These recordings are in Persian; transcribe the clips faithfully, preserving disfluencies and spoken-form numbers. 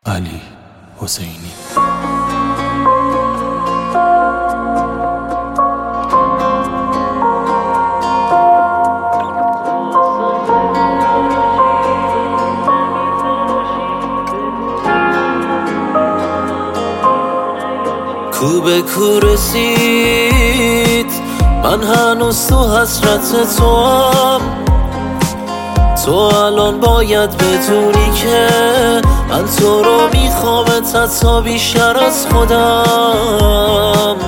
علی حسینی. کو به کو رسید من هنوز تو حسرت تو هم. تو الان باید بدونی که من تو رو میخوامت تا بیشتر از خودم.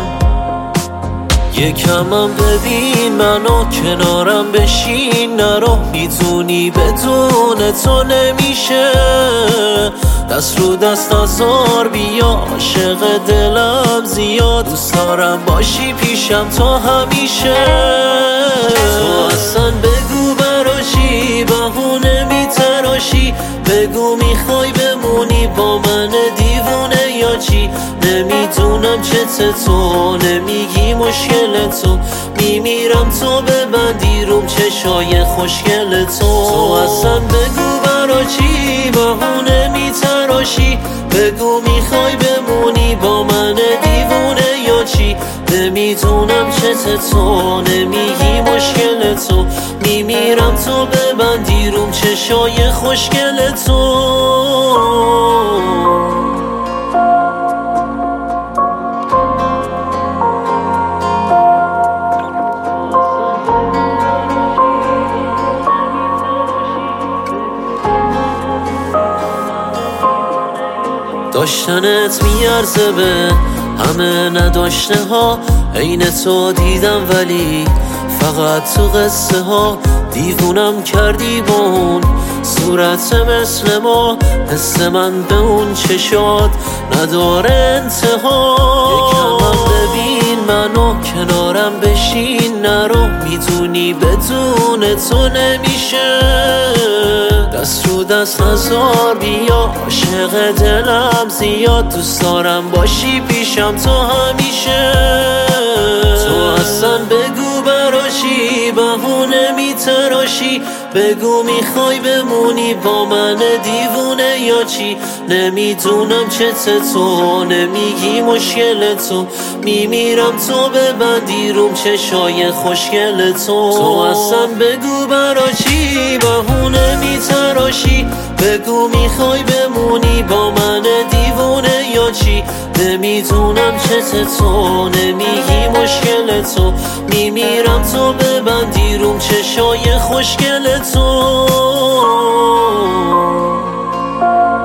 یکمم ببین منو کنارم بشین نرو، میدونی بدون تو نمیشه. دست رو دست نزار بیا، عاشق دلم زیاد، دوست دارم باشی پیشم تا همیشه. تو اصلا بگو براشی بهونه میتراشی، بگو میخوای بمونی با من دیوونه یا چی. نمیدونم چته تو، نمیگی مشکل تو، میمیرم تو ببندی روم چشای خوشگل تو. تو اصلا بگو برا چی بهونه میتراشی، بگو میخوای بمونی با من دیوونه یا چی. نمیدونم چته تو، نمیگی مشکل تو، میمیرم تو ببندی روم چشای خوشگل تو. داشتنت میارزه به همه نداشته ها، عین تو دیدم ولی فقط تو قصه ها. دیوونم کردی با اون صورت مثل ما، حس من به اون چشات نداره انتها. یکمم ببین منو کنارم بشین نرو، میدونی بدون تو نمیشه. دست رو دست نزار بیا، عاشق دلم زیاد، دوست دارم باشی پیشم تا همیشه. تو اصلا بگو براشی بهونه میتراشی، بگو میخوای بمونی با من دیوونه یا چی. نمیدونم چته تو، نمیگی مشکل تو، میمیرم تو ببندی روم چشای خوشگل تو. تو اصلا بگو براشی بهونه میتراشی، بگو میخوای بمونی با من دیوونه یا چی. نمیدونم چته تو، نمیگی مشکل تو، میمیرم تو ببندی روم چشای خوشگل تو.